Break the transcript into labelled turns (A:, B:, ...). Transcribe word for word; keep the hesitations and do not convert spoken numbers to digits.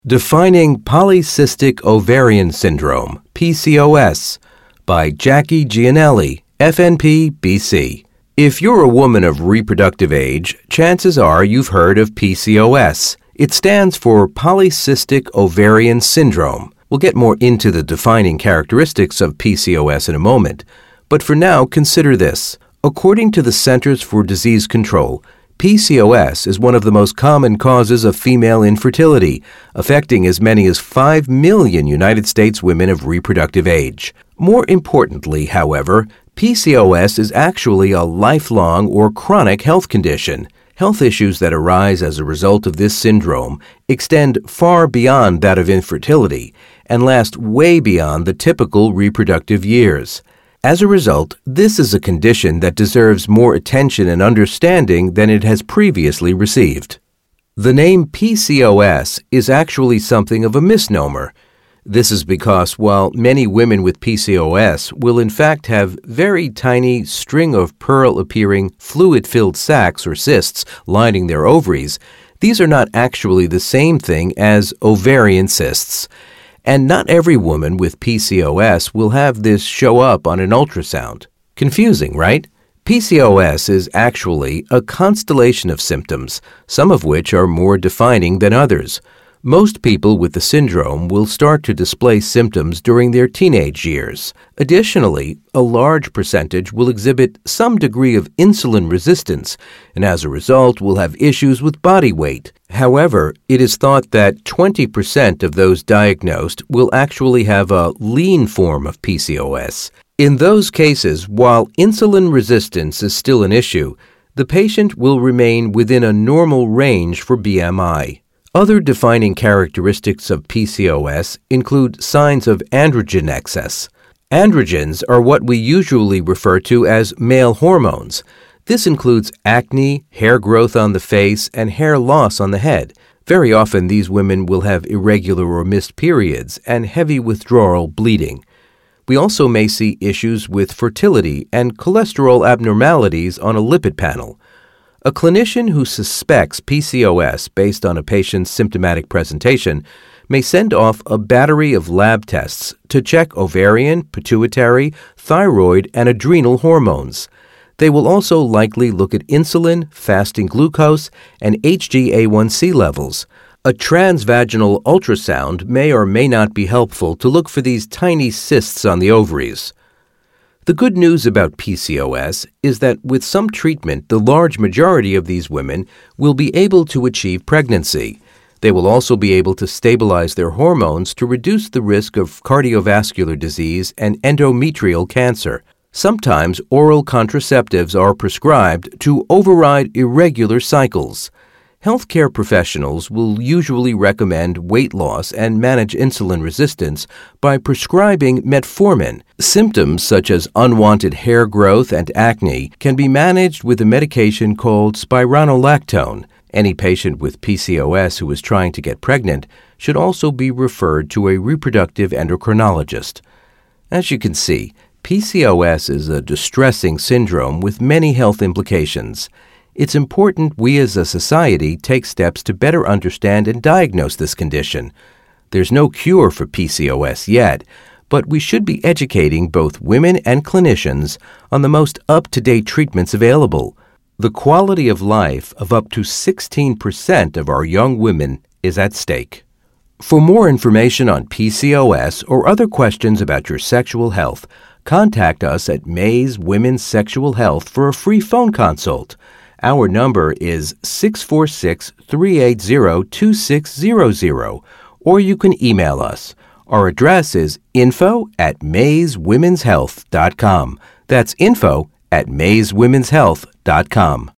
A: Defining Polycystic Ovarian Syndrome, P C O S, by Jackie Gianelli, F N P, B C. If you're a woman of reproductive age, chances are you've heard of P C O S. It stands for Polycystic Ovarian Syndrome. We'll get more into the defining characteristics of P C O S in a moment, but for now, consider this. According to the Centers for Disease Control, P C O S is one of the most common causes of female infertility, affecting as many as five million United States women of reproductive age. More importantly, however, P C O S is actually a lifelong or chronic health condition. Health issues that arise as a result of this syndrome extend far beyond that of infertility and last way beyond the typical reproductive years. As a result, this is a condition that deserves more attention and understanding than it has previously received. The name P C O S is actually something of a misnomer. This is because while many women with P C O S will in fact have very tiny string of pearl-appearing fluid-filled sacs or cysts lining their ovaries, these are not actually the same thing as ovarian cysts. And not every woman with P C O S will have this show up on an ultrasound. Confusing, right? P C O S is actually a constellation of symptoms, some of which are more defining than others. Most people with the syndrome will start to display symptoms during their teenage years. Additionally, a large percentage will exhibit some degree of insulin resistance, and as a result will have issues with body weight. However, it is thought that twenty percent of those diagnosed will actually have a lean form of P C O S. In those cases, while insulin resistance is still an issue, the patient will remain within a normal range for B M I. Other defining characteristics of P C O S include signs of androgen excess. Androgens are what we usually refer to as male hormones. This includes acne, hair growth on the face, and hair loss on the head. Very often, these women will have irregular or missed periods and heavy withdrawal bleeding. We also may see issues with fertility and cholesterol abnormalities on a lipid panel. A clinician who suspects P C O S based on a patient's symptomatic presentation may send off a battery of lab tests to check ovarian, pituitary, thyroid, and adrenal hormones. They will also likely look at insulin, fasting glucose, and H b A one C levels. A transvaginal ultrasound may or may not be helpful to look for these tiny cysts on the ovaries. The good news about P C O S is that with some treatment, the large majority of these women will be able to achieve pregnancy. They will also be able to stabilize their hormones to reduce the risk of cardiovascular disease and endometrial cancer. Sometimes oral contraceptives are prescribed to override irregular cycles. Healthcare professionals will usually recommend weight loss and manage insulin resistance by prescribing metformin. Symptoms such as unwanted hair growth and acne can be managed with a medication called spironolactone. Any patient with P C O S who is trying to get pregnant should also be referred to a reproductive endocrinologist. As you can see, P C O S is a distressing syndrome with many health implications. It's important we as a society take steps to better understand and diagnose this condition. There's no cure for P C O S yet, but we should be educating both women and clinicians on the most up-to-date treatments available. The quality of life of up to sixteen percent of our young women is at stake. For more information on P C O S or other questions about your sexual health, contact us at Mays Women's Sexual Health for a free phone consult. Our number is six four six, three eight zero, two six zero zero, or you can email us. Our address is info at mays womens health dot com. That's info at mays womens health dot com.